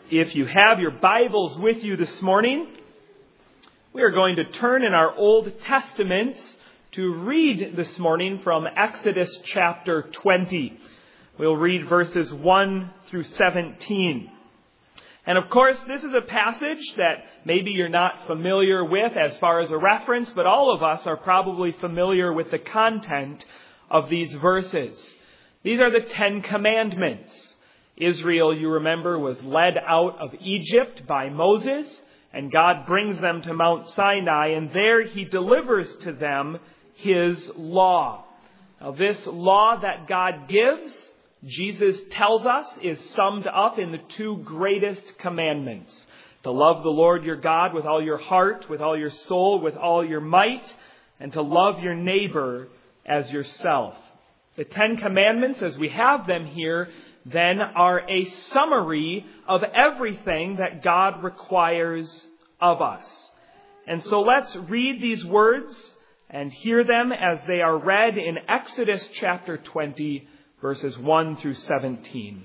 If you have your Bibles with you this morning, we are going to turn in our Old Testament to read this morning from Exodus chapter 20. We'll read verses 1 through 17. And of course, this is a passage that maybe you're not familiar with as far as a reference, but all of us are probably familiar with the content of these verses. These are the 10 Commandments. Israel, you remember, was led out of Egypt by Moses, and God brings them to Mount Sinai, and there He delivers to them His law. Now, this law that God gives, Jesus tells us, is summed up in the two greatest commandments: to love the Lord your God with all your heart, with all your soul, with all your might, and to love your neighbor as yourself. The 10 Commandments, as we have them here, then are a summary of everything that God requires of us. And so let's read these words and hear them as they are read in Exodus chapter 20, verses 1 through 17.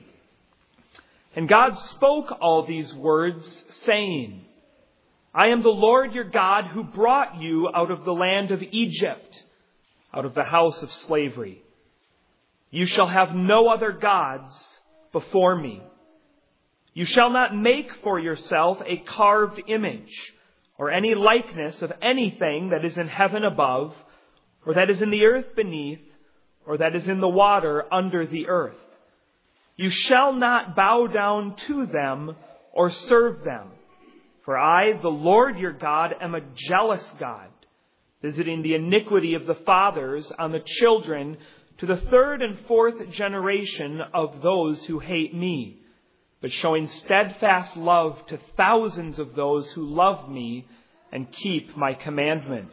And God spoke all these words, saying, I am the Lord your God who brought you out of the land of Egypt, out of the house of slavery. You shall have no other gods before me. You shall not make for yourself a carved image or any likeness of anything that is in heaven above, or that is in the earth beneath, or that is in the water under the earth. You shall not bow down to them or serve them. For I, the Lord your God, am a jealous God, visiting the iniquity of the fathers on the children to the third and fourth generation of those who hate me, but showing steadfast love to thousands of those who love me and keep my commandments.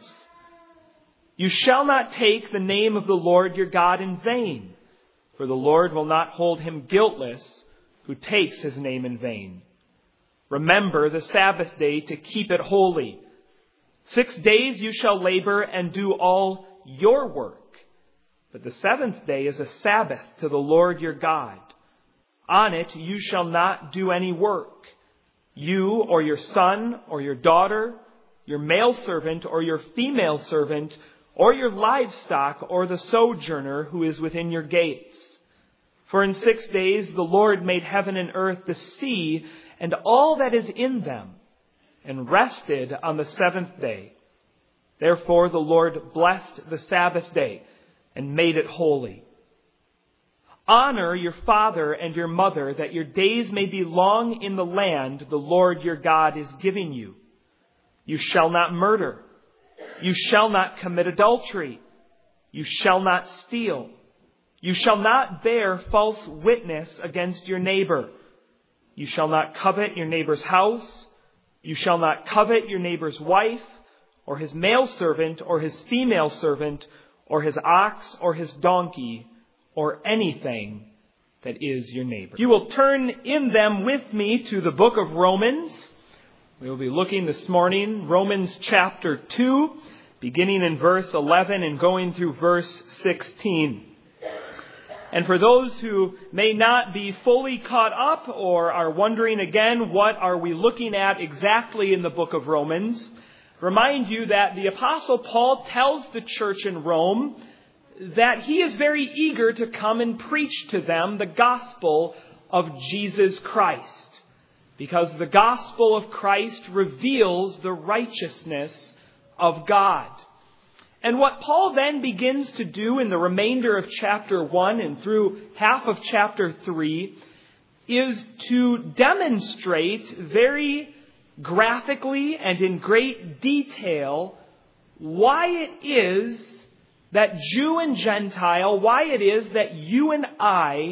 You shall not take the name of the Lord your God in vain, for the Lord will not hold him guiltless who takes his name in vain. Remember the Sabbath day to keep it holy. 6 days you shall labor and do all your work. But the seventh day is a Sabbath to the Lord your God. On it you shall not do any work, you or your son or your daughter, your male servant or your female servant, or your livestock or the sojourner who is within your gates. For in 6 days the Lord made heaven and earth, the sea, and all that is in them, and rested on the seventh day. Therefore the Lord blessed the Sabbath day and made it holy. Honor your father and your mother, that your days may be long in the land the Lord your God is giving you. You shall not murder. You shall not commit adultery. You shall not steal. You shall not bear false witness against your neighbor. You shall not covet your neighbor's house. You shall not covet your neighbor's wife, or his male servant, or his female servant, or his ox, or his donkey, or anything that is your neighbor. You will turn in them with me to the book of Romans. We will be looking this morning, Romans chapter 2, beginning in verse 11 and going through verse 16. And for those who may not be fully caught up or are wondering again, what are we looking at exactly in the book of Romans? Remind you that the Apostle Paul tells the church in Rome that he is very eager to come and preach to them the gospel of Jesus Christ, because the gospel of Christ reveals the righteousness of God. And what Paul then begins to do in the remainder of chapter 1 and through half of chapter 3 is to demonstrate very graphically and in great detail why it is that Jew and Gentile, why it is that you and I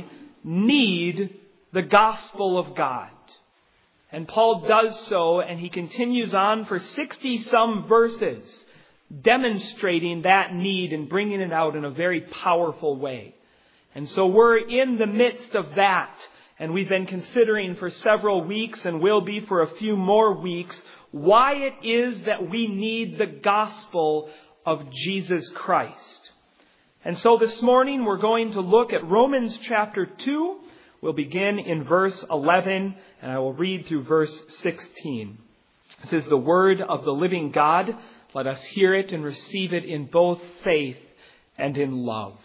need the gospel of God. And Paul does so, and he continues on for 60-some verses, demonstrating that need and bringing it out in a very powerful way. And so we're in the midst of that. And we've been considering for several weeks, and will be for a few more weeks, why it is that we need the gospel of Jesus Christ. And so this morning we're going to look at Romans chapter 2. We'll begin in verse 11, and I will read through verse 16. This is the word of the living God. Let us hear it and receive it in both faith and in love.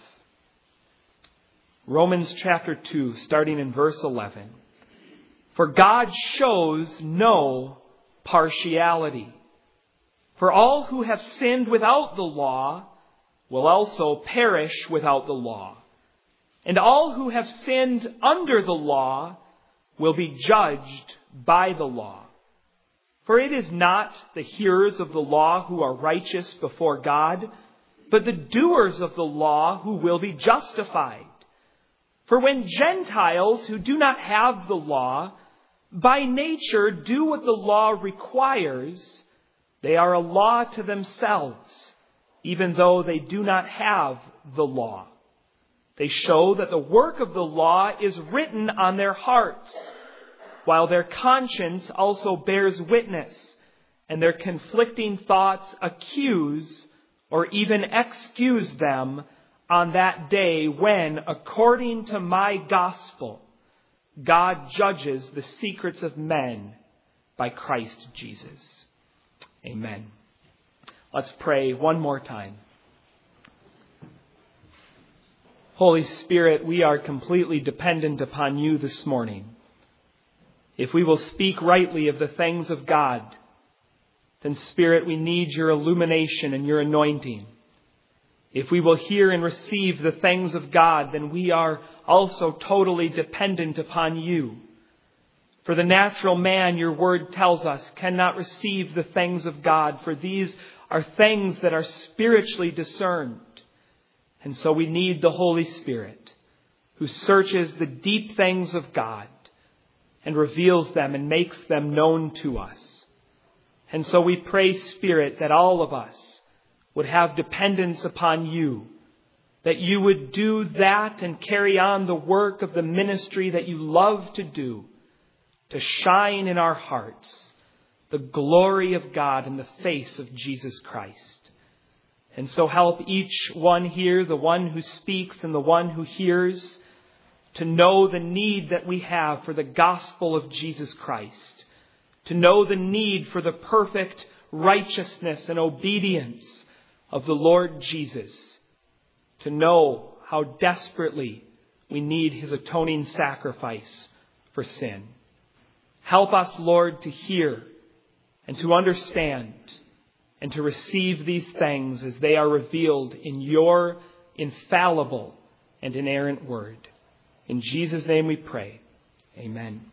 Romans chapter 2, starting in verse 11. For God shows no partiality. For all who have sinned without the law will also perish without the law. And all who have sinned under the law will be judged by the law. For it is not the hearers of the law who are righteous before God, but the doers of the law who will be justified. For when Gentiles who do not have the law, by nature do what the law requires, they are a law to themselves, even though they do not have the law. They show that the work of the law is written on their hearts, while their conscience also bears witness, and their conflicting thoughts accuse or even excuse them on that day when, according to my gospel, God judges the secrets of men by Christ Jesus. Amen. Let's pray one more time. Holy Spirit, we are completely dependent upon you this morning. If we will speak rightly of the things of God, then Spirit, we need your illumination and your anointing. If we will hear and receive the things of God, then we are also totally dependent upon you. For the natural man, your word tells us, cannot receive the things of God, for these are things that are spiritually discerned. And so we need the Holy Spirit, who searches the deep things of God and reveals them and makes them known to us. And so we pray, Spirit, that all of us would have dependence upon you, that you would do that and carry on the work of the ministry that you love to do, to shine in our hearts the glory of God in the face of Jesus Christ. And so help each one here, the one who speaks and the one who hears, to know the need that we have for the gospel of Jesus Christ, to know the need for the perfect righteousness and obedience of the Lord Jesus, to know how desperately we need his atoning sacrifice for sin. Help us, Lord, to hear and to understand and to receive these things as they are revealed in your infallible and inerrant word. In Jesus' name we pray. Amen.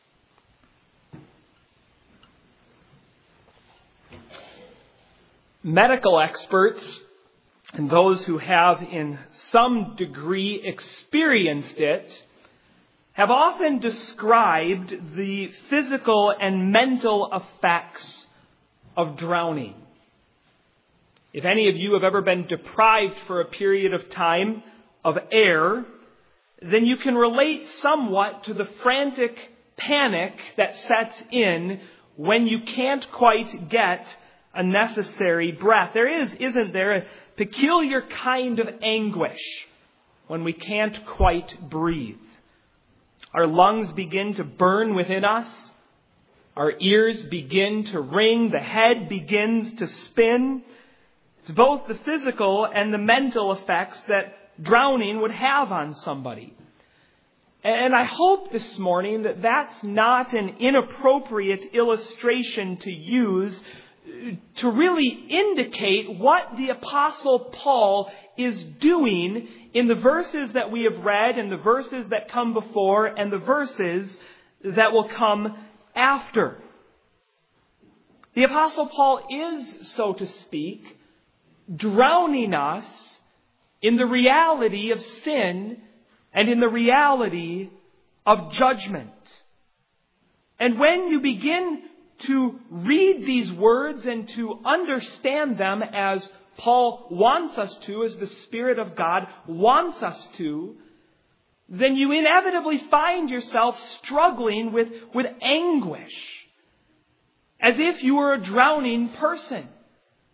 Medical experts and those who have in some degree experienced it have often described the physical and mental effects of drowning. If any of you have ever been deprived for a period of time of air, then you can relate somewhat to the frantic panic that sets in when you can't quite get a necessary breath. There isn't there, a peculiar kind of anguish when we can't quite breathe. Our lungs begin to burn within us. Our ears begin to ring. The head begins to spin. It's both the physical and the mental effects that drowning would have on somebody. And I hope this morning that that's not an inappropriate illustration to use to really indicate what the Apostle Paul is doing in the verses that we have read and the verses that come before and the verses that will come after. The Apostle Paul is, so to speak, drowning us in the reality of sin and in the reality of judgment. And when you begin to read these words and to understand them as Paul wants us to, as the Spirit of God wants us to, then you inevitably find yourself struggling with anguish, as if you were a drowning person.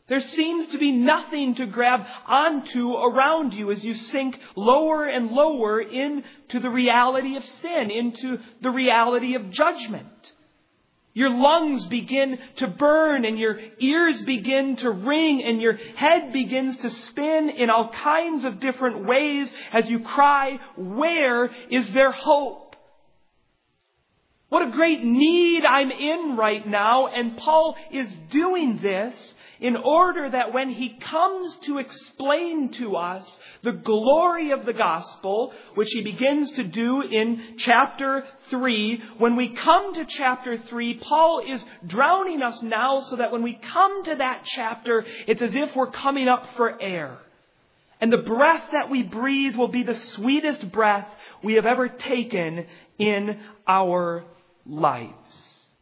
There seems to be nothing to grab onto around you as you sink lower and lower into the reality of sin, into the reality of judgment. Your lungs begin to burn and your ears begin to ring and your head begins to spin in all kinds of different ways as you cry, "Where is there hope? What a great need I'm in right now." And Paul is doing this in order that when he comes to explain to us the glory of the gospel, which he begins to do in chapter 3, when we come to chapter 3, Paul is drowning us now so that when we come to that chapter, it's as if we're coming up for air. And the breath that we breathe will be the sweetest breath we have ever taken in our lives.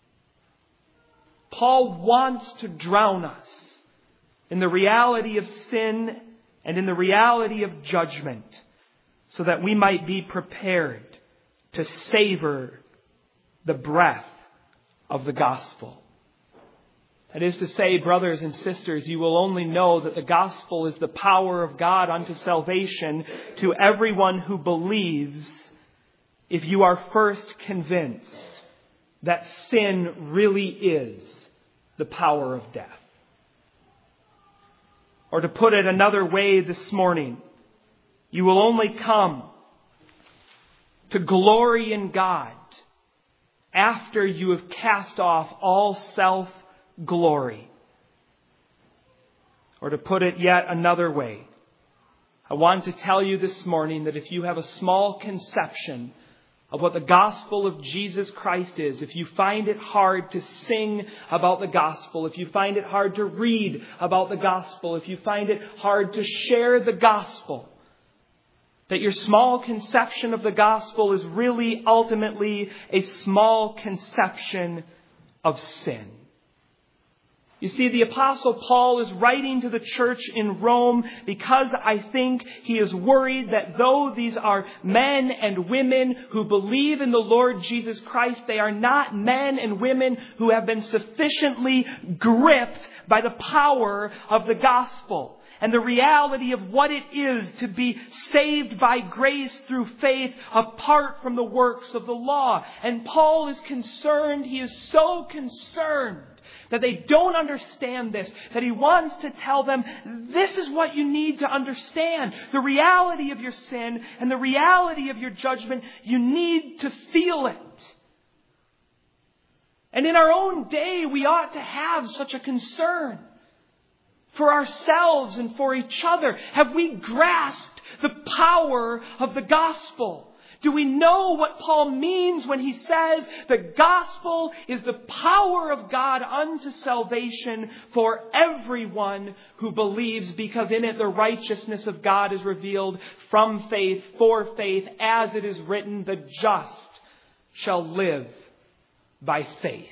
Paul wants to drown us in the reality of sin and in the reality of judgment so that we might be prepared to savor the breath of the gospel. That is to say, brothers and sisters, you will only know that the gospel is the power of God unto salvation to everyone who believes if you are first convinced that sin really is the power of death. Or to put it another way this morning, you will only come to glory in God after you have cast off all self-glory. Or to put it yet another way, I want to tell you this morning that if you have a small conception of what the gospel of Jesus Christ is, if you find it hard to sing about the gospel, if you find it hard to read about the gospel, if you find it hard to share the gospel, that your small conception of the gospel is really ultimately a small conception of sin. You see, the Apostle Paul is writing to the church in Rome because I think he is worried that though these are men and women who believe in the Lord Jesus Christ, they are not men and women who have been sufficiently gripped by the power of the gospel and the reality of what it is to be saved by grace through faith apart from the works of the law. And Paul is concerned, he is so concerned that they don't understand this, that he wants to tell them, this is what you need to understand. The reality of your sin and the reality of your judgment, you need to feel it. And in our own day, we ought to have such a concern for ourselves and for each other. Have we grasped the power of the gospel? Do we know what Paul means when he says the gospel is the power of God unto salvation for everyone who believes, because in it the righteousness of God is revealed from faith for faith, as it is written, the just shall live by faith.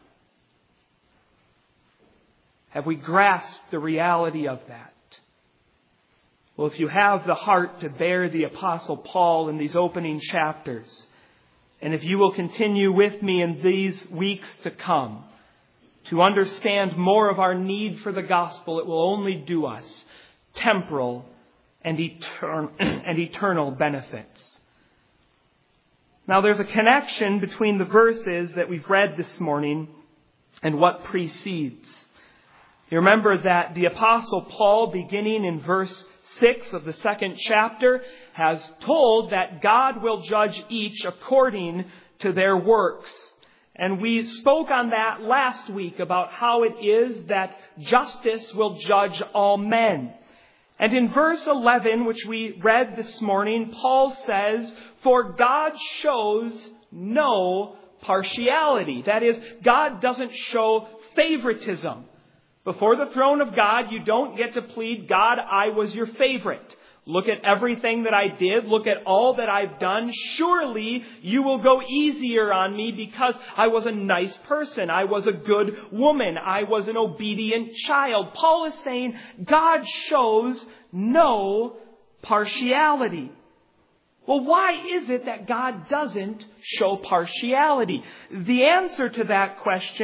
Have we grasped the reality of that? Well, if you have the heart to bear the Apostle Paul in these opening chapters, and if you will continue with me in these weeks to come to understand more of our need for the gospel, it will only do us temporal and eternal benefits. Now, there's a connection between the verses that we've read this morning and what precedes. You remember that the Apostle Paul, beginning in verse 6 of the second chapter, has told that God will judge each according to their works. And we spoke on that last week about how it is that justice will judge all men. And in verse 11, which we read this morning, Paul says, "For God shows no partiality." That is, God doesn't show favoritism. Before the throne of God, you don't get to plead, "God, I was your favorite. Look at everything that I did. Look at all that I've done. Surely you will go easier on me because I was a nice person. I was a good woman. I was an obedient child." Paul is saying God shows no partiality. Well, why is it that God doesn't show partiality? The answer to that question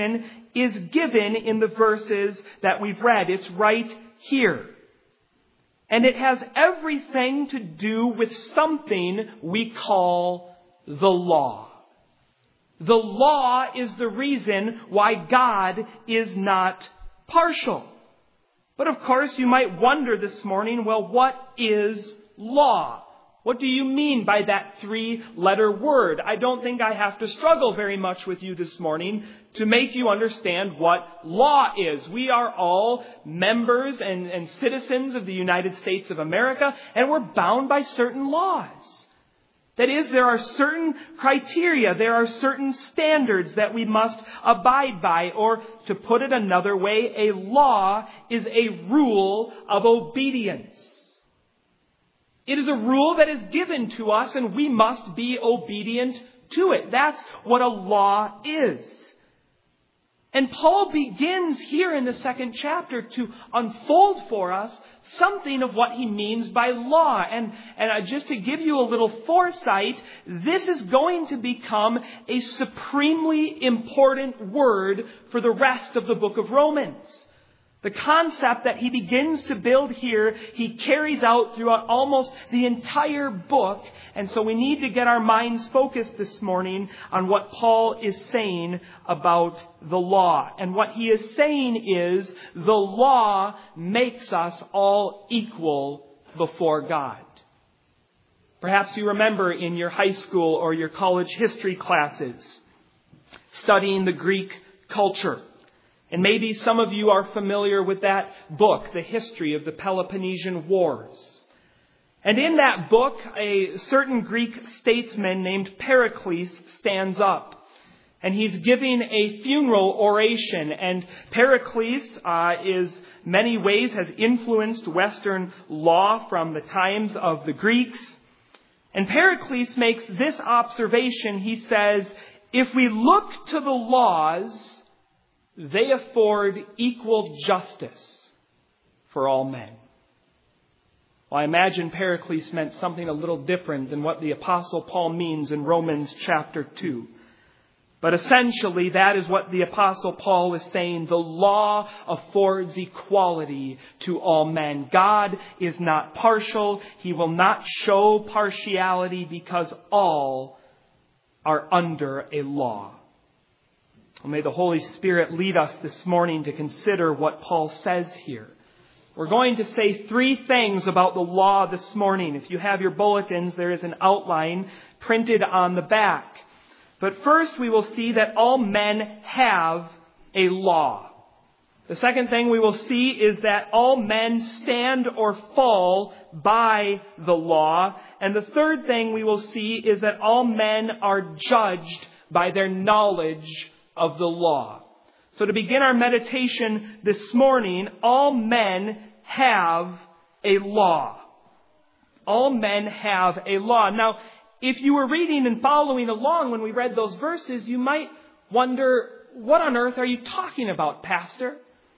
is given in the verses that we've read. It's right here. And it has everything to do with something we call the law. The law is the reason why God is not partial. But of course, you might wonder this morning, well, what is law? What do you mean by that 3-letter word? I don't think I have to struggle very much with you this morning to make you understand what law is. We are all members and citizens of the United States of America, and we're bound by certain laws. That is, there are certain criteria, there are certain standards that we must abide by, or to put it another way, a law is a rule of obedience. It is a rule that is given to us and we must be obedient to it. That's what a law is. And Paul begins here in the 2nd chapter to unfold for us something of what he means by law. And just to give you a little foresight, this is going to become a supremely important word for the rest of the book of Romans. The concept that he begins to build here, he carries out throughout almost the entire book. And so we need to get our minds focused this morning on what Paul is saying about the law. And what he is saying is the law makes us all equal before God. Perhaps you remember in your high school or your college history classes studying the Greek culture. And maybe some of you are familiar with that book, The History of the Peloponnesian Wars. And in that book, a certain Greek statesman named Pericles stands up. And he's giving a funeral oration. And Pericles is many ways has influenced Western law from the times of the Greeks. And Pericles makes this observation. He says, if we look to the laws, they afford equal justice for all men. Well, I imagine Pericles meant something a little different than what the Apostle Paul means in Romans chapter 2. But essentially, that is what the Apostle Paul is saying. The law affords equality to all men. God is not partial. He will not show partiality because all are under a law. Well, may the Holy Spirit lead us this morning to consider what Paul says here. We're going to say 3 things about the law this morning. If you have your bulletins, there is an outline printed on the back. But first we will see that all men have a law. The second thing we will see is that all men stand or fall by the law. And the third thing we will see is that all men are judged by their knowledge of the law. So to begin our meditation this morning, all men have a law. All men have a law. Now, if you were reading and following along when we read those verses, you might wonder, what on earth are you talking about, Pastor?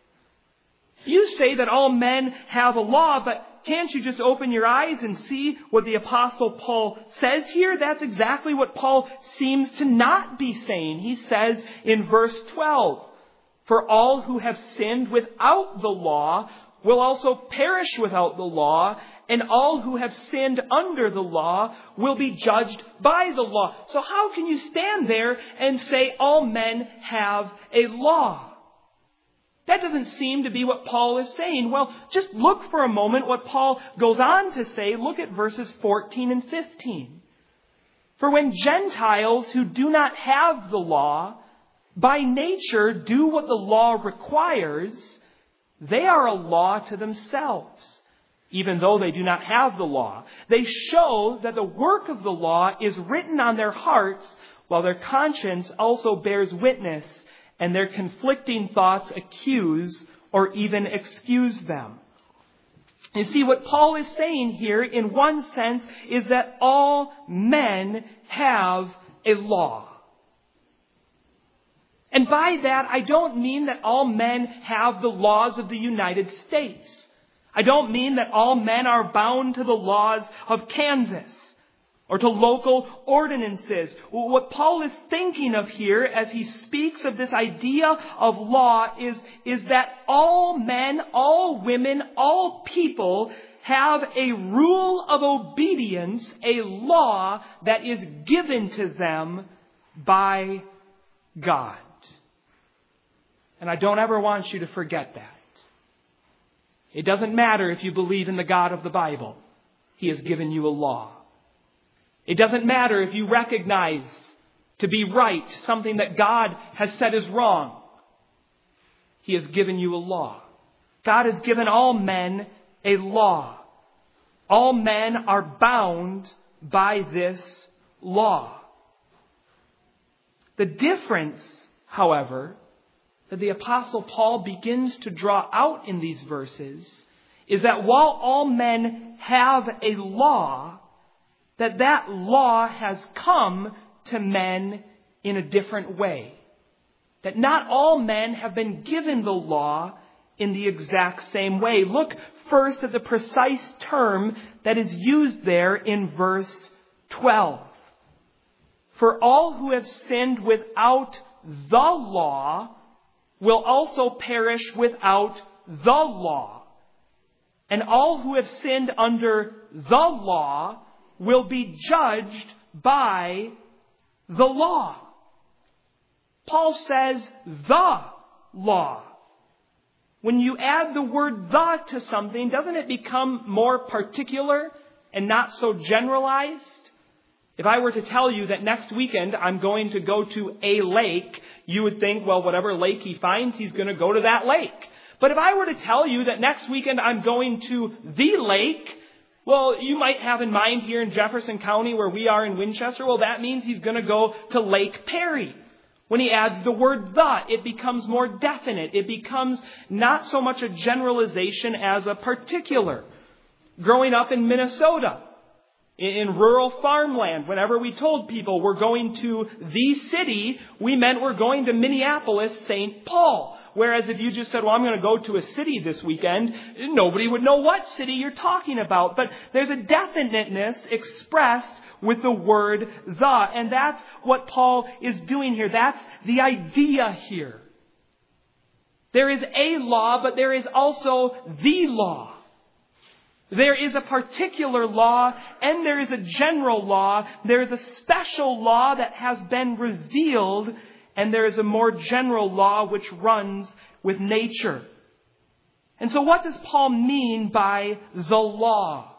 You say that all men have a law, but can't you just open your eyes and see what the Apostle Paul says here? That's exactly what Paul seems to not be saying. He says in verse 12, for all who have sinned without the law will also perish without the law, and all who have sinned under the law will be judged by the law. So how can you stand there and say all men have a law? That doesn't seem to be what Paul is saying. Well, just look for a moment what Paul goes on to say. Look at verses 14 and 15. For when Gentiles who do not have the law, by nature do what the law requires, they are a law to themselves, even though they do not have the law. They show that the work of the law is written on their hearts, while their conscience also bears witness, and their conflicting thoughts accuse or even excuse them. You see, what Paul is saying here, in one sense, is that all men have a law. And by that, I don't mean that all men have the laws of the United States. I don't mean that all men are bound to the laws of Kansas, or to local ordinances. What Paul is thinking of here as he speaks of this idea of law is that all men, all women, all people have a rule of obedience, a law that is given to them by God. And I don't ever want you to forget that. It doesn't matter if you believe in the God of the Bible. He has given you a law. It doesn't matter if you recognize to be right something that God has said is wrong. He has given you a law. God has given all men a law. All men are bound by this law. The difference, however, that the Apostle Paul begins to draw out in these verses is that while all men have a law, that law has come to men in a different way. That not all men have been given the law in the exact same way. Look first at the precise term that is used there in verse 12. For all who have sinned without the law will also perish without the law. And all who have sinned under the law will be judged by the law. Paul says the law. When you add the word the to something, doesn't it become more particular and not so generalized? If I were to tell you that next weekend I'm going to go to a lake, you would think, well, whatever lake he finds, he's going to go to that lake. But if I were to tell you that next weekend I'm going to the lake, well, you might have in mind here in Jefferson County where we are in Winchester, well, that means he's going to go to Lake Perry. When he adds the word the, it becomes more definite. It becomes not so much a generalization as a particular. Growing up in Minnesota, in rural farmland, whenever we told people we're going to the city, we meant we're going to Minneapolis, St. Paul. Whereas if you just said, well, I'm going to go to a city this weekend, nobody would know what city you're talking about. But there's a definiteness expressed with the word the. And that's what Paul is doing here. That's the idea here. There is a law, but there is also the law. There is a particular law and there is a general law. There is a special law that has been revealed, and there is a more general law which runs with nature. And so what does Paul mean by the law?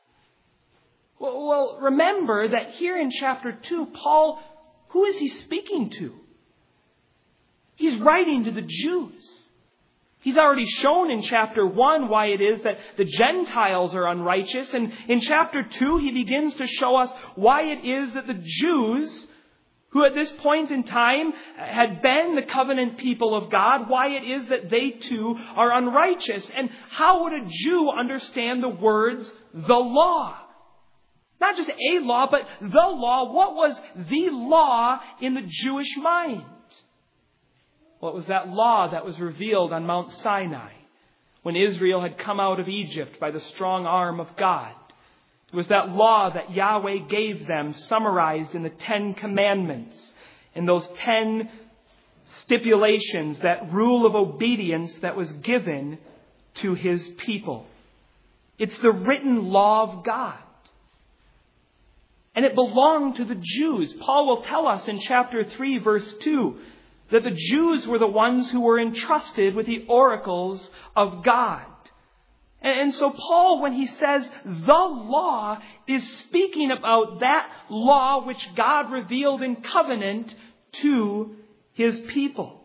Well, remember that here in chapter 2, Paul, who is he speaking to? He's writing to the Jews. He's already shown in chapter 1 why it is that the Gentiles are unrighteous. And in chapter 2, he begins to show us why it is that the Jews, who at this point in time had been the covenant people of God, why it is that they too are unrighteous. And how would a Jew understand the words, the law? Not just a law, but the law. What was the law in the Jewish mind? Well, it was that law that was revealed on Mount Sinai when Israel had come out of Egypt by the strong arm of God. It was that law that Yahweh gave them, summarized in the 10 Commandments, and those 10 stipulations, that rule of obedience that was given to His people. It's the written law of God. And it belonged to the Jews. Paul will tell us in chapter 3, verse 2, that the Jews were the ones who were entrusted with the oracles of God. And so Paul, when he says the law, is speaking about that law which God revealed in covenant to His people.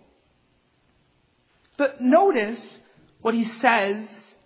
But notice what he says,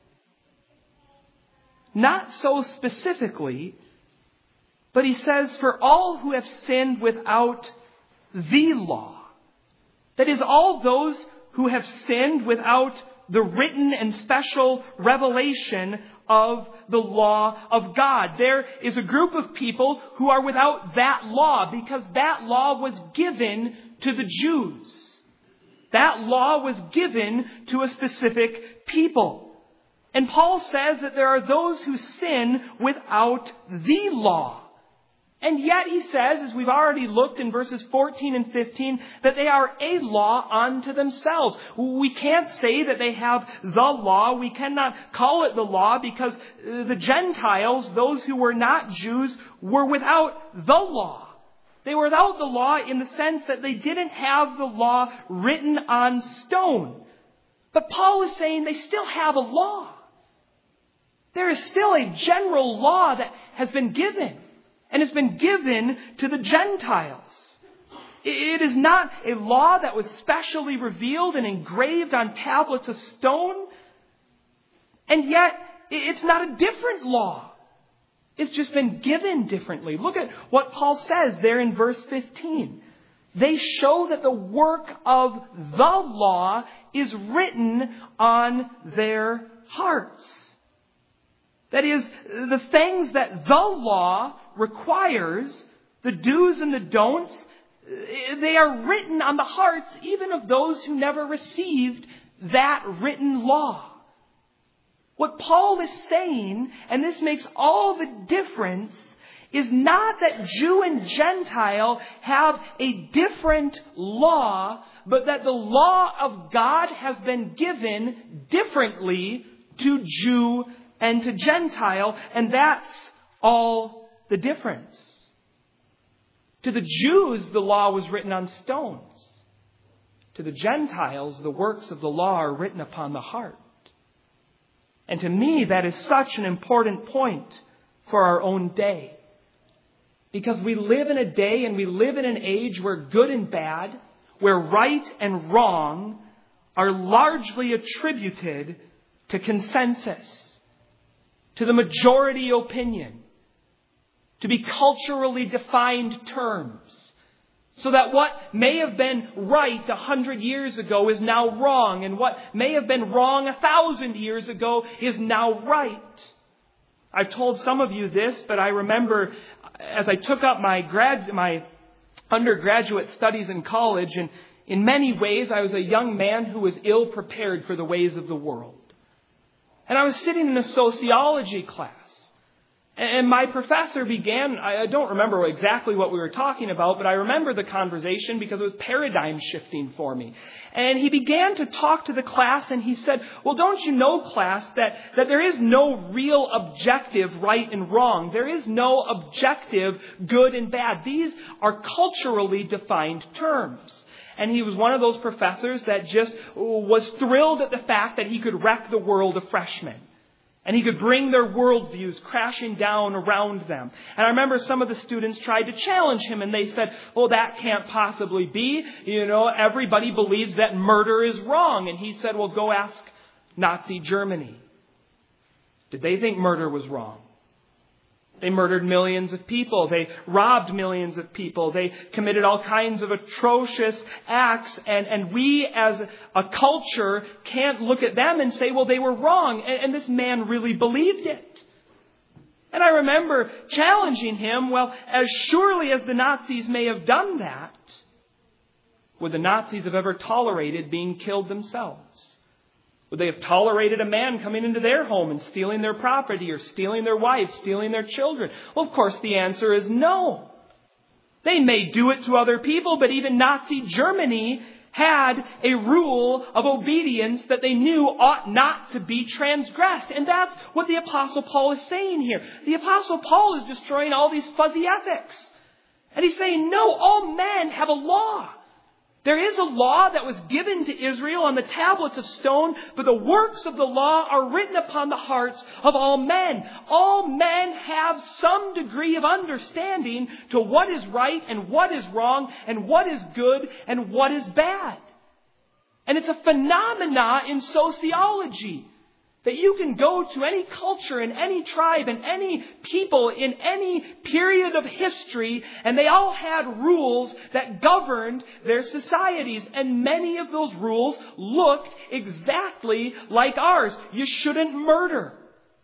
not so specifically, but he says, for all who have sinned without the law. That is, all those who have sinned without the written and special revelation of the law of God. There is a group of people who are without that law because that law was given to the Jews. That law was given to a specific people. And Paul says that there are those who sin without the law. And yet he says, as we've already looked in verses 14 and 15, that they are a law unto themselves. We can't say that they have the law. We cannot call it the law because the Gentiles, those who were not Jews, were without the law. They were without the law in the sense that they didn't have the law written on stone. But Paul is saying they still have a law. There is still a general law that has been given. And has been given to the Gentiles. It is not a law that was specially revealed and engraved on tablets of stone. And yet, it's not a different law. It's just been given differently. Look at what Paul says there in verse 15. They show that the work of the law is written on their hearts. That is, the things that the law requires, the do's and the don'ts, they are written on the hearts even of those who never received that written law. What Paul is saying, and this makes all the difference, is not that Jew and Gentile have a different law, but that the law of God has been given differently to Jew and to Gentile, and that's all the difference. To the Jews, the law was written on stones. To the Gentiles, the works of the law are written upon the heart. And to me, that is such an important point for our own day. Because we live in a day and we live in an age where good and bad, where right and wrong are largely attributed to consensus, to the majority opinion, to be culturally defined terms, so that what may have been right 100 years ago is now wrong, and what may have been wrong 1,000 years ago is now right. I've told some of you this, but I remember as I took up my undergraduate studies in college, and in many ways I was a young man who was ill prepared for the ways of the world. And I was sitting in a sociology class. And my professor began, I don't remember exactly what we were talking about, but I remember the conversation because it was paradigm shifting for me. And he began to talk to the class and he said, well, don't you know, class, that there is no real objective right and wrong. There is no objective good and bad. These are culturally defined terms. And he was one of those professors that just was thrilled at the fact that he could wreck the world of freshmen. And he could bring their worldviews crashing down around them. And I remember some of the students tried to challenge him and they said, oh, that can't possibly be. You know, everybody believes that murder is wrong. And he said, well, go ask Nazi Germany. Did they think murder was wrong? They murdered millions of people. They robbed millions of people. They committed all kinds of atrocious acts. And we as a culture can't look at them and say, well, they were wrong. And this man really believed it. And I remember challenging him, well, as surely as the Nazis may have done that, would the Nazis have ever tolerated being killed themselves? Would they have tolerated a man coming into their home and stealing their property or stealing their wives, stealing their children? Well, of course, the answer is no. They may do it to other people, but even Nazi Germany had a rule of obedience that they knew ought not to be transgressed. And that's what the Apostle Paul is saying here. The Apostle Paul is destroying all these fuzzy ethics. And he's saying, no, all men have a law. There is a law that was given to Israel on the tablets of stone, but the works of the law are written upon the hearts of all men. All men have some degree of understanding to what is right and what is wrong and what is good and what is bad. And it's a phenomena in sociology that you can go to any culture and any tribe and any people in any period of history, and they all had rules that governed their societies. And many of those rules looked exactly like ours. You shouldn't murder.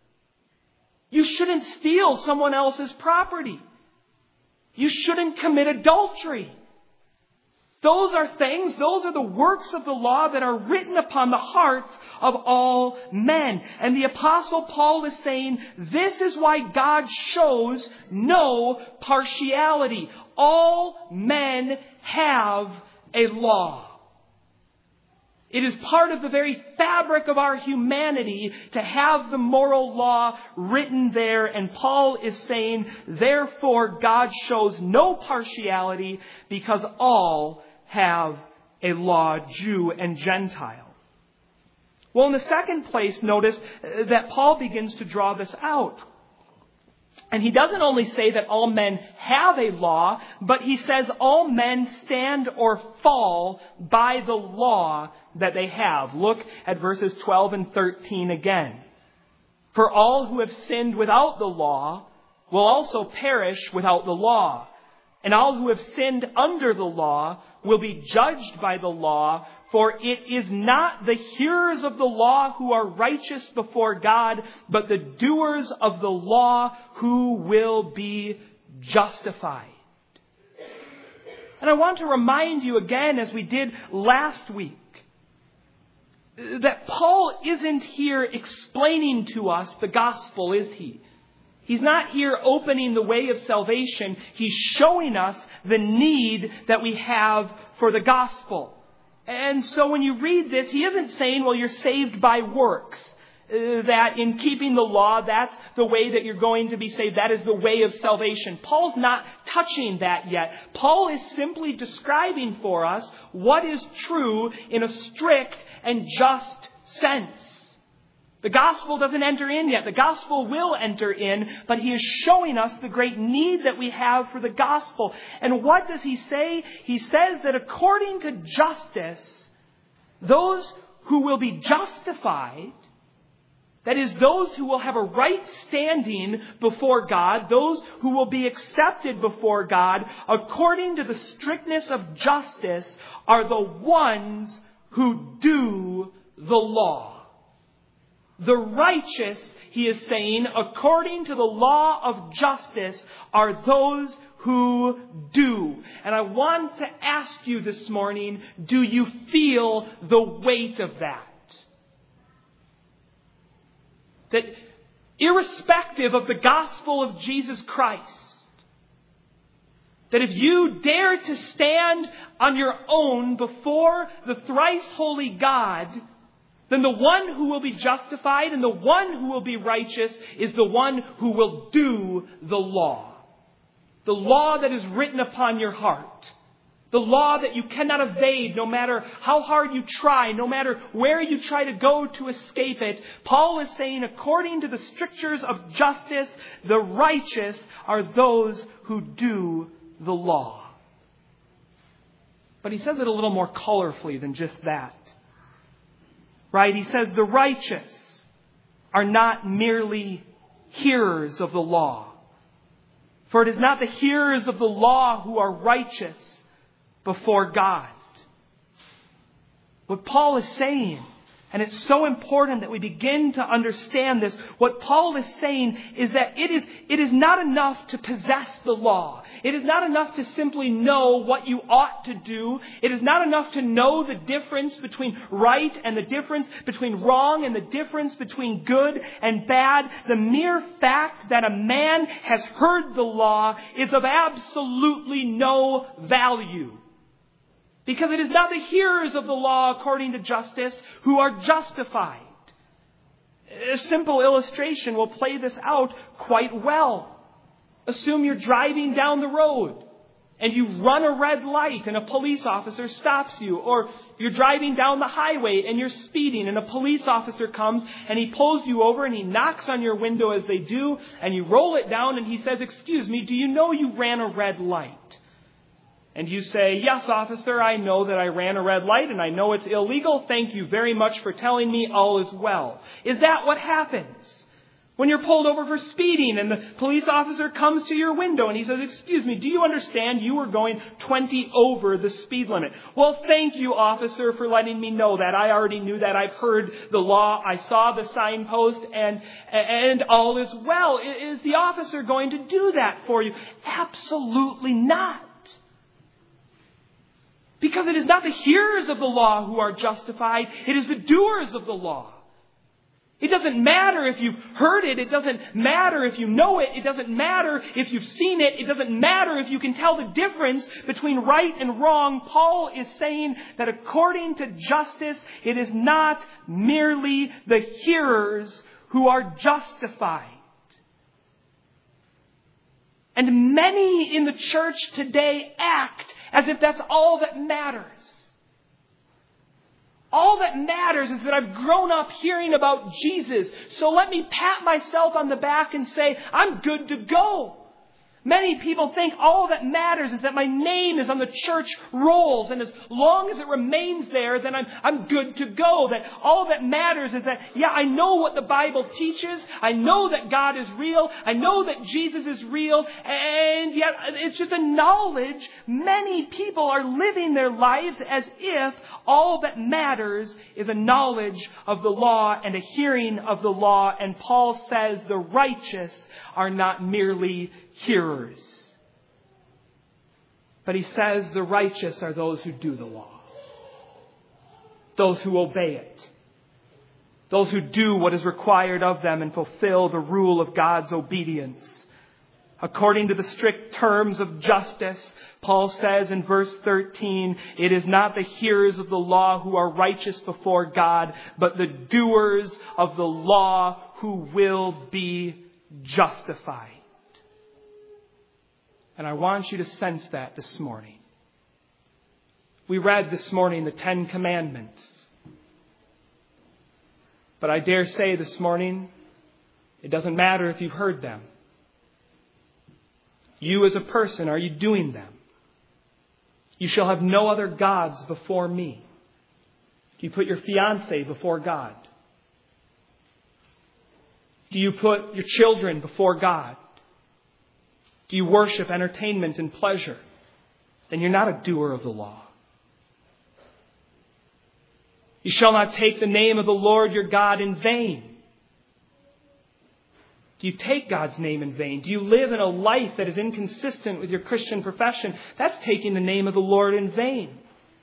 You shouldn't steal someone else's property. You shouldn't commit adultery. Those are the works of the law that are written upon the hearts of all men. And the Apostle Paul is saying, this is why God shows no partiality. All men have a law. It is part of the very fabric of our humanity to have the moral law written there. And Paul is saying, therefore, God shows no partiality because all have a law, Jew and Gentile. Well, in the second place, notice that Paul begins to draw this out. And he doesn't only say that all men have a law, but he says all men stand or fall by the law that they have. Look at verses 12 and 13 again. For all who have sinned without the law will also perish without the law. And all who have sinned under the law will be judged by the law, for it is not the hearers of the law who are righteous before God, but the doers of the law who will be justified. And I want to remind you again, as we did last week, that Paul isn't here explaining to us the gospel, is he? He's not here opening the way of salvation. He's showing us the need that we have for the gospel. And so when you read this, he isn't saying, well, you're saved by works. That in keeping the law, that's the way that you're going to be saved. That is the way of salvation. Paul's not touching that yet. Paul is simply describing for us what is true in a strict and just sense. The gospel doesn't enter in yet. The gospel will enter in, but he is showing us the great need that we have for the gospel. And what does he say? He says that according to justice, those who will be justified, that is, those who will have a right standing before God, those who will be accepted before God, according to the strictness of justice, are the ones who do the law. The righteous, he is saying, according to the law of justice, are those who do. And I want to ask you this morning, do you feel the weight of that? That irrespective of the gospel of Jesus Christ, that if you dare to stand on your own before the thrice holy God, then the one who will be justified and the one who will be righteous is the one who will do the law. The law that is written upon your heart. The law that you cannot evade no matter how hard you try, no matter where you try to go to escape it. Paul is saying, according to the strictures of justice, the righteous are those who do the law. But he says it a little more colorfully than just that. Right? He says the righteous are not merely hearers of the law. For it is not the hearers of the law who are righteous before God. What Paul is saying, and it's so important that we begin to understand this, what Paul is saying is that it is not enough to possess the law. It is not enough to simply know what you ought to do. It is not enough to know the difference between right and the difference between wrong and the difference between good and bad. The mere fact that a man has heard the law is of absolutely no value. Because it is not the hearers of the law according to justice who are justified. A simple illustration will play this out quite well. Assume you're driving down the road and you run a red light and a police officer stops you. Or you're driving down the highway and you're speeding and a police officer comes and he pulls you over and he knocks on your window as they do and you roll it down and he says, "Excuse me, do you know you ran a red light?" And you say, "Yes, officer, I know that I ran a red light and I know it's illegal. Thank you very much for telling me. All is well." Is that what happens? When you're pulled over for speeding and the police officer comes to your window and he says, "Excuse me, do you understand you were going 20 over the speed limit?" "Well, thank you, officer, for letting me know that. I already knew that. I've heard the law. I saw the signpost and all is well." Is the officer going to do that for you? Absolutely not. Because it is not the hearers of the law who are justified. It is the doers of the law. It doesn't matter if you've heard it. It doesn't matter if you know it. It doesn't matter if you've seen it. It doesn't matter if you can tell the difference between right and wrong. Paul is saying that according to justice, it is not merely the hearers who are justified. And many in the church today act as if that's all that matters. All that matters is that I've grown up hearing about Jesus, so let me pat myself on the back and say, I'm good to go. Many people think all that matters is that my name is on the church rolls, and as long as it remains there, then I'm good to go. That all that matters is that, I know what the Bible teaches. I know that God is real. I know that Jesus is real. And yet it's just a knowledge. Many people are living their lives as if all that matters is a knowledge of the law and a hearing of the law. And Paul says the righteous are not merely hearers. But he says the righteous are those who do the law. Those who obey it. Those who do what is required of them and fulfill the rule of God's obedience. According to the strict terms of justice, Paul says in verse 13, it is not the hearers of the law who are righteous before God, but the doers of the law who will be justified. And I want you to sense that this morning. We read this morning the 10 Commandments. But I dare say this morning, it doesn't matter if you've heard them. You as a person, are you doing them? You shall have no other gods before me. Do you put your fiancé before God? Do you put your children before God? Do you worship entertainment and pleasure? Then you're not a doer of the law. You shall not take the name of the Lord your God in vain. Do you take God's name in vain? Do you live in a life that is inconsistent with your Christian profession? That's taking the name of the Lord in vain.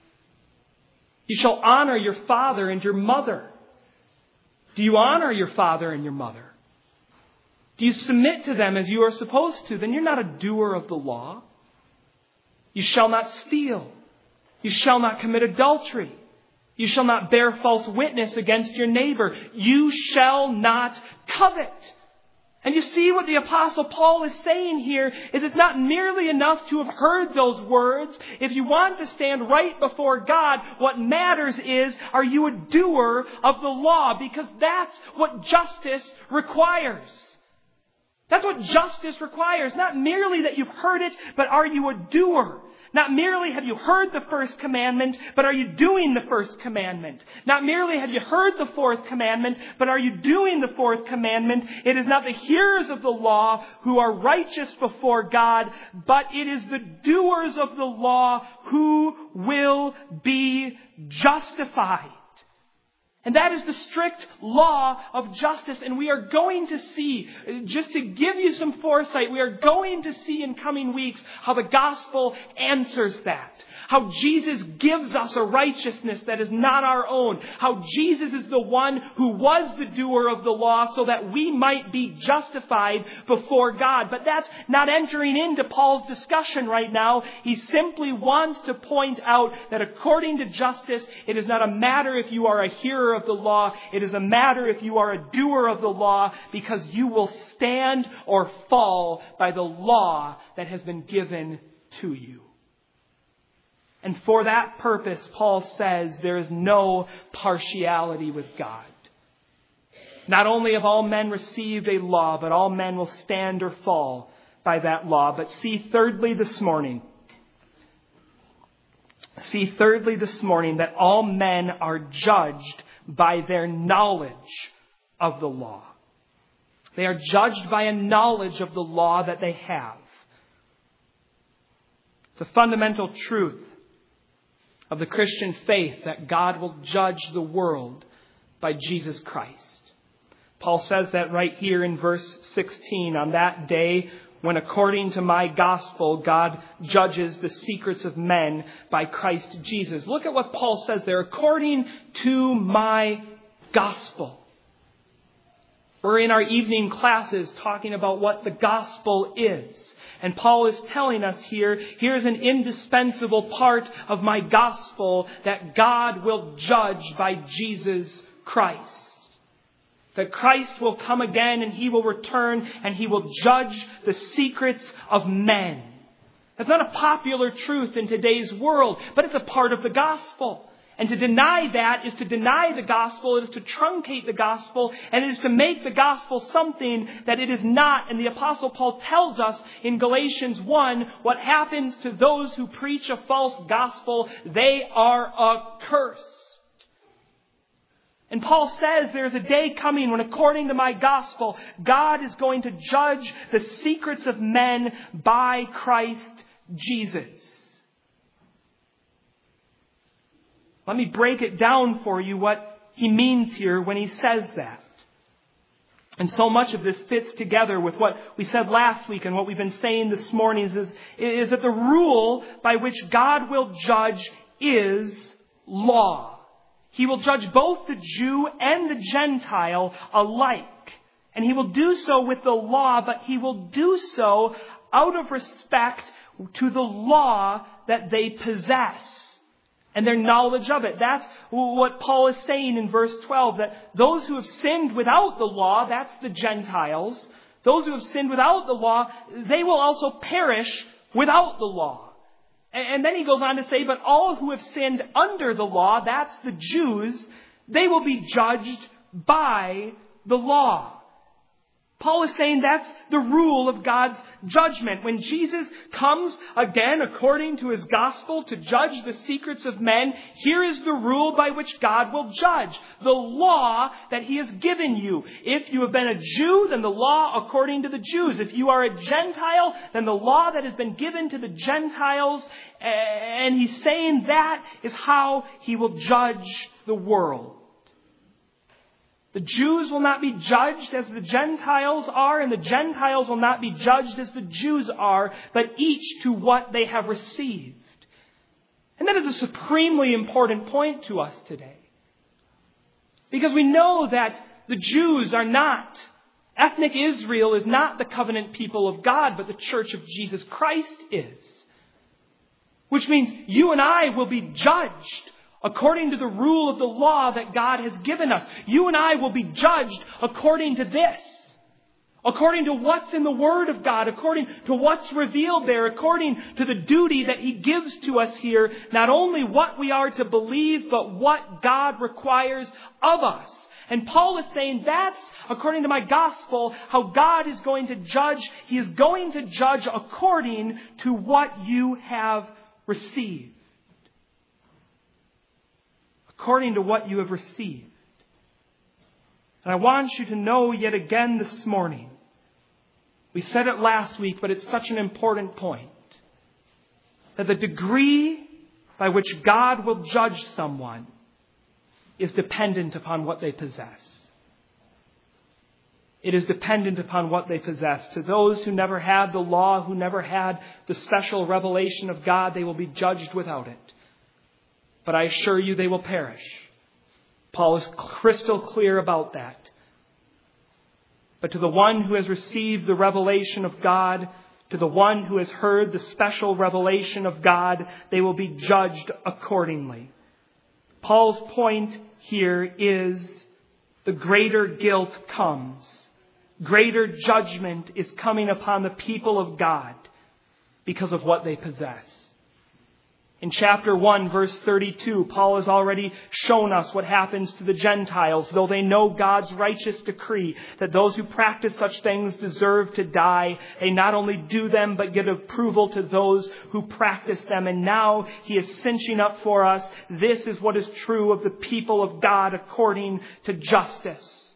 You shall honor your father and your mother. Do you honor your father and your mother? Do you submit to them as you are supposed to? Then you're not a doer of the law. You shall not steal. You shall not commit adultery. You shall not bear false witness against your neighbor. You shall not covet. And you see what the Apostle Paul is saying here is it's not merely enough to have heard those words. If you want to stand right before God, what matters is, are you a doer of the law? Because that's what justice requires. That's what justice requires. Not merely that you've heard it, but are you a doer? Not merely have you heard the first commandment, but are you doing the first commandment? Not merely have you heard the fourth commandment, but are you doing the fourth commandment? It is not the hearers of the law who are righteous before God, but it is the doers of the law who will be justified. And that is the strict law of justice. And we are going to see, just to give you some foresight, we are going to see in coming weeks how the gospel answers that. How Jesus gives us a righteousness that is not our own. How Jesus is the one who was the doer of the law so that we might be justified before God. But that's not entering into Paul's discussion right now. He simply wants to point out that according to justice, it is not a matter if you are a hearer of the law. It is a matter if you are a doer of the law, because you will stand or fall by the law that has been given to you. And for that purpose, Paul says there is no partiality with God. Not only have all men received a law, but all men will stand or fall by that law. But see thirdly this morning that all men are judged by their knowledge of the law. They are judged by a knowledge of the law that they have. It's a fundamental truth of the Christian faith that God will judge the world by Jesus Christ. Paul says that right here in verse 16. On that day, when according to my gospel, God judges the secrets of men by Christ Jesus. Look at what Paul says there, according to my gospel. We're in our evening classes talking about what the gospel is. And Paul is telling us here's an indispensable part of my gospel, that God will judge by Jesus Christ. That Christ will come again and He will return and He will judge the secrets of men. That's not a popular truth in today's world, but it's a part of the gospel. And to deny that is to deny the gospel. It is to truncate the gospel. And it is to make the gospel something that it is not. And the Apostle Paul tells us in Galatians 1 what happens to those who preach a false gospel. They are accursed. And Paul says there's a day coming when, according to my gospel, God is going to judge the secrets of men by Christ Jesus. Let me break it down for you what he means here when he says that. And so much of this fits together with what we said last week and what we've been saying this morning is that the rule by which God will judge is law. He will judge both the Jew and the Gentile alike. And He will do so with the law, but He will do so out of respect to the law that they possess and their knowledge of it. That's what Paul is saying in verse 12, that those who have sinned without the law, that's the Gentiles, those who have sinned without the law, they will also perish without the law. And then he goes on to say, but all who have sinned under the law, that's the Jews, they will be judged by the law. Paul is saying that's the rule of God's judgment. When Jesus comes again, according to His gospel, to judge the secrets of men, here is the rule by which God will judge. The law that He has given you. If you have been a Jew, then the law according to the Jews. If you are a Gentile, then the law that has been given to the Gentiles. And He's saying that is how He will judge the world. The Jews will not be judged as the Gentiles are, and the Gentiles will not be judged as the Jews are, but each to what they have received. And that is a supremely important point to us today. Because we know that the Jews are not, ethnic Israel is not the covenant people of God, but the church of Jesus Christ is. Which means you and I will be judged according to the rule of the law that God has given us. You and I will be judged according to this. According to what's in the Word of God. According to what's revealed there. According to the duty that He gives to us here. Not only what we are to believe, but what God requires of us. And Paul is saying that's, according to my gospel, how God is going to judge. He is going to judge according to what you have received. According to what you have received. And I want you to know yet again this morning, we said it last week, but it's such an important point, that the degree by which God will judge someone is dependent upon what they possess. It is dependent upon what they possess. To those who never had the law, who never had the special revelation of God, they will be judged without it. But I assure you they will perish. Paul is crystal clear about that. But to the one who has received the revelation of God, to the one who has heard the special revelation of God, they will be judged accordingly. Paul's point here is the greater guilt comes. Greater judgment is coming upon the people of God because of what they possess. In chapter 1, verse 32, Paul has already shown us what happens to the Gentiles, though they know God's righteous decree that those who practice such things deserve to die. They not only do them, but give approval to those who practice them. And now he is cinching up for us, this is what is true of the people of God according to justice.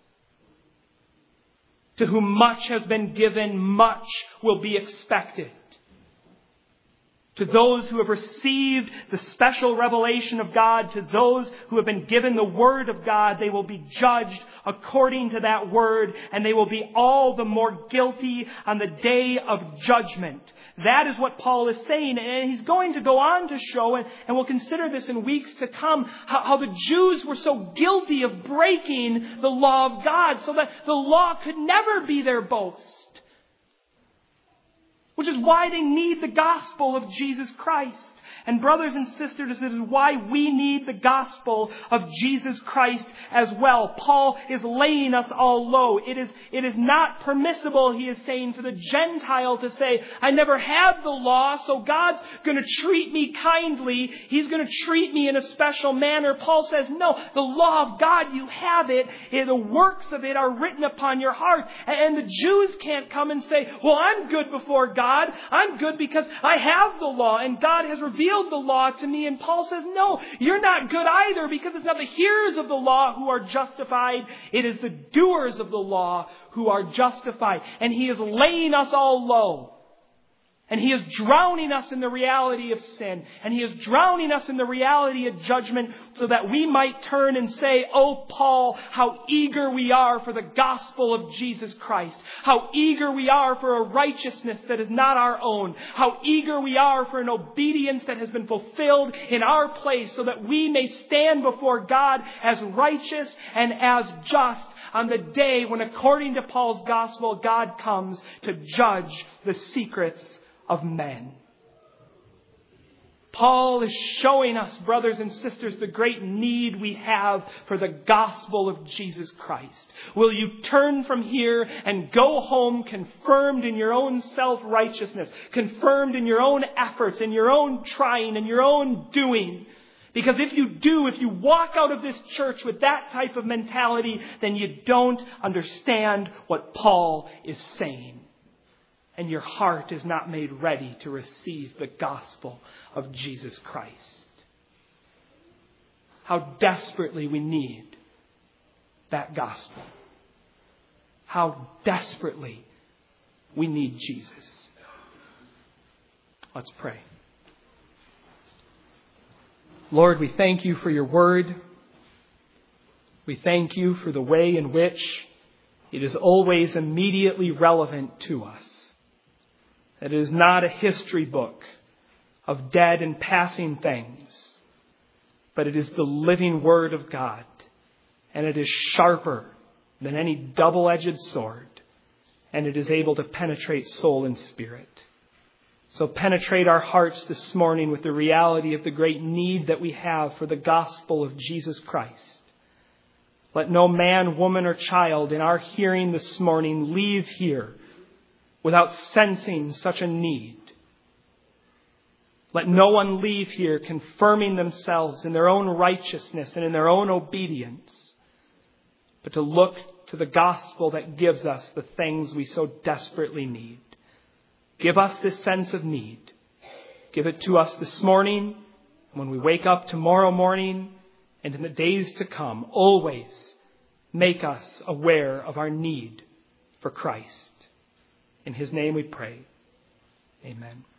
To whom much has been given, much will be expected. To those who have received the special revelation of God, to those who have been given the Word of God, they will be judged according to that Word, and they will be all the more guilty on the day of judgment. That is what Paul is saying, and he's going to go on to show, and we'll consider this in weeks to come, how the Jews were so guilty of breaking the law of God, so that the law could never be their boast. Which is why they need the gospel of Jesus Christ. And brothers and sisters, it is why we need the gospel of Jesus Christ as well. Paul is laying us all low. It is not permissible, he is saying, for the Gentile to say, I never had the law, so God's going to treat me kindly. He's going to treat me in a special manner. Paul says, no, the law of God, you have it. The works of it are written upon your heart. And the Jews can't come and say, well, I'm good before God. I'm good because I have the law, and God has revealed the law to me. And Paul says, no, you're not good either, because it's not the hearers of the law who are justified. It is the doers of the law who are justified. And he is laying us all low. And he is drowning us in the reality of sin. And he is drowning us in the reality of judgment, so that we might turn and say, oh, Paul, how eager we are for the gospel of Jesus Christ. How eager we are for a righteousness that is not our own. How eager we are for an obedience that has been fulfilled in our place, so that we may stand before God as righteous and as just on the day when, according to Paul's gospel, God comes to judge the secrets of men. Paul is showing us, brothers and sisters, the great need we have for the gospel of Jesus Christ. Will you turn from here and go home confirmed in your own self-righteousness, confirmed in your own efforts, in your own trying, and your own doing? Because if you walk out of this church with that type of mentality, then you don't understand what Paul is saying. And your heart is not made ready to receive the gospel of Jesus Christ. How desperately we need that gospel. How desperately we need Jesus. Let's pray. Lord, we thank you for your word. We thank you for the way in which it is always immediately relevant to us. That it is not a history book of dead and passing things, but it is the living word of God, and it is sharper than any double-edged sword, and it is able to penetrate soul and spirit. So penetrate our hearts this morning with the reality of the great need that we have for the gospel of Jesus Christ. Let no man, woman, or child in our hearing this morning leave here without sensing such a need. Let no one leave here confirming themselves in their own righteousness and in their own obedience, but to look to the gospel that gives us the things we so desperately need. Give us this sense of need. Give it to us this morning, when we wake up tomorrow morning, and in the days to come. Always make us aware of our need for Christ. In his name we pray. Amen.